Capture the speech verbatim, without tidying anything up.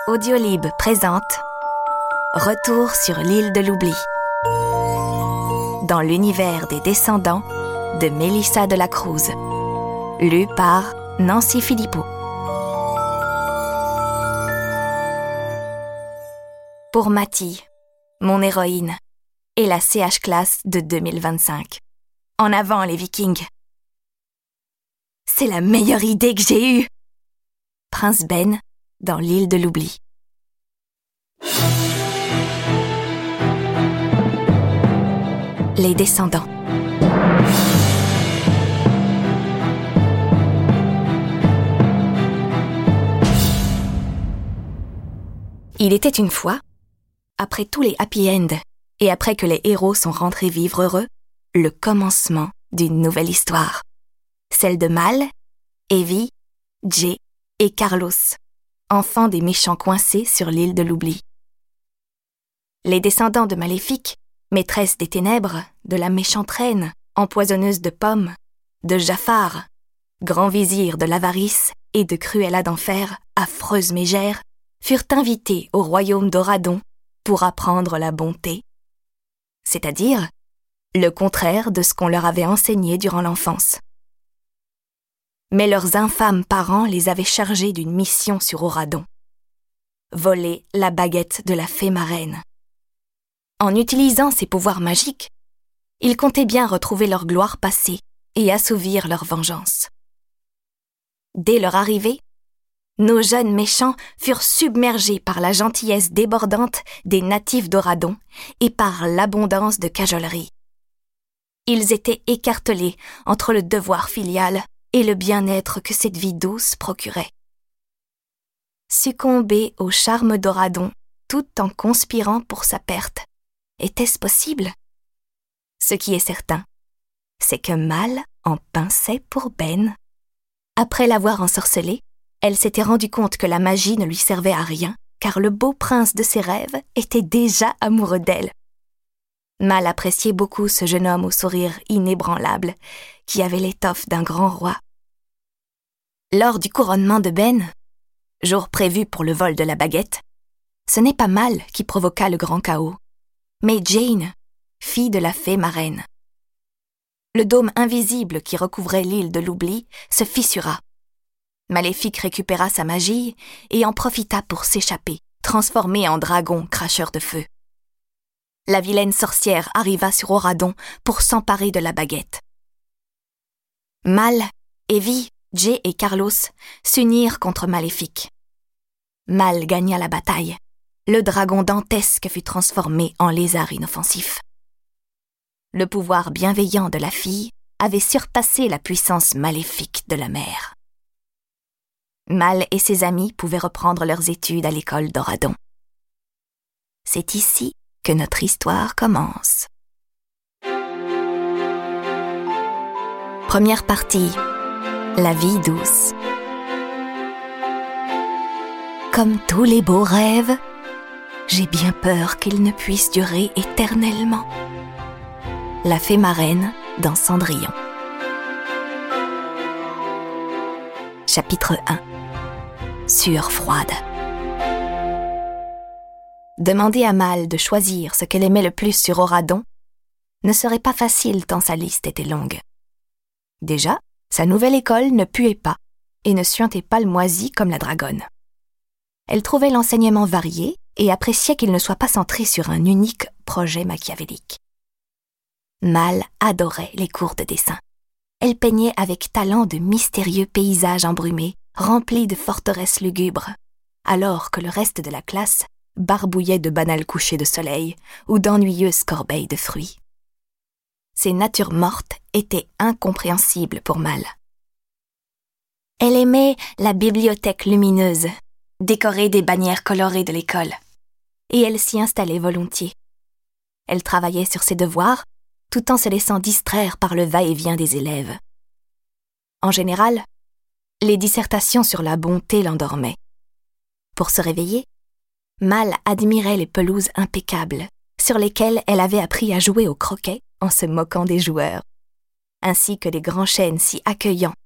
Audiolib présente Retour sur l'île de l'oubli, dans l'univers des descendants de Mélissa de la Cruz, lu par Nancy Philippot. Pour Mathie, mon héroïne, et la C H Class de deux mille vingt-cinq. En avant les Vikings! C'est la meilleure idée que j'ai eue! Prince Ben dans l'île de l'oubli. Les descendants. Il était une fois, après tous les happy end et après que les héros sont rentrés vivre heureux, le commencement d'une nouvelle histoire. Celle de Mal, Evie, Jay et Carlos, enfants des méchants coincés sur l'île de l'oubli. Les descendants de Maléfique, maîtresse des ténèbres, de la méchante reine, empoisonneuse de pommes, de Jafar, grand vizir de l'avarice et de Cruella d'enfer, affreuse mégère, furent invités au royaume d'Oradon pour apprendre la bonté, c'est-à-dire le contraire de ce qu'on leur avait enseigné durant l'enfance. Mais leurs infâmes parents les avaient chargés d'une mission sur Oradon: voler la baguette de la fée marraine. En utilisant ses pouvoirs magiques, ils comptaient bien retrouver leur gloire passée et assouvir leur vengeance. Dès leur arrivée, nos jeunes méchants furent submergés par la gentillesse débordante des natifs d'Oradon et par l'abondance de cajolerie. Ils étaient écartelés entre le devoir filial et le bien-être que cette vie douce procurait. Succomber au charme d'Oradon tout en conspirant pour sa perte, était-ce possible? Ce qui est certain, c'est que Mal en pinçait pour Ben. Après l'avoir ensorcelée, elle s'était rendue compte que la magie ne lui servait à rien, car le beau prince de ses rêves était déjà amoureux d'elle. Mal appréciait beaucoup ce jeune homme au sourire inébranlable, qui avait l'étoffe d'un grand roi. Lors du couronnement de Ben, jour prévu pour le vol de la baguette, ce n'est pas Mal qui provoqua le grand chaos, mais Jane, fille de la fée marraine. Le dôme invisible qui recouvrait l'île de l'oubli se fissura. Maléfique récupéra sa magie et en profita pour s'échapper, transformée en dragon cracheur de feu. La vilaine sorcière arriva sur Oradon pour s'emparer de la baguette. Mal, Evie, Jay et Carlos s'unirent contre Maléfique. Mal gagna la bataille. Le dragon dantesque fut transformé en lézard inoffensif. Le pouvoir bienveillant de la fille avait surpassé la puissance maléfique de la mère. Mal et ses amis pouvaient reprendre leurs études à l'école d'Oradon. C'est ici que notre histoire commence. Première partie. La vie douce. Comme tous les beaux rêves, j'ai bien peur qu'ils ne puissent durer éternellement. La fée marraine dans Cendrillon. Chapitre un. Sueur froide. Demander à Mal de choisir ce qu'elle aimait le plus sur Oradon ne serait pas facile tant sa liste était longue. Déjà, sa nouvelle école ne puait pas et ne suintait pas le moisi comme la dragonne. Elle trouvait l'enseignement varié et appréciait qu'il ne soit pas centré sur un unique projet machiavélique. Mal adorait les cours de dessin. Elle peignait avec talent de mystérieux paysages embrumés, remplis de forteresses lugubres, alors que le reste de la classe barbouillait de banals couchers de soleil ou d'ennuyeuses corbeilles de fruits. Ces natures mortes étaient incompréhensibles pour Mal. Elle aimait la bibliothèque lumineuse, décorée des bannières colorées de l'école, et elle s'y installait volontiers. Elle travaillait sur ses devoirs, tout en se laissant distraire par le va-et-vient des élèves. En général, les dissertations sur la bonté l'endormaient. Pour se réveiller, Mal admirait les pelouses impeccables, sur lesquelles elle avait appris à jouer au croquet en se moquant des joueurs, ainsi que les grands chênes si accueillants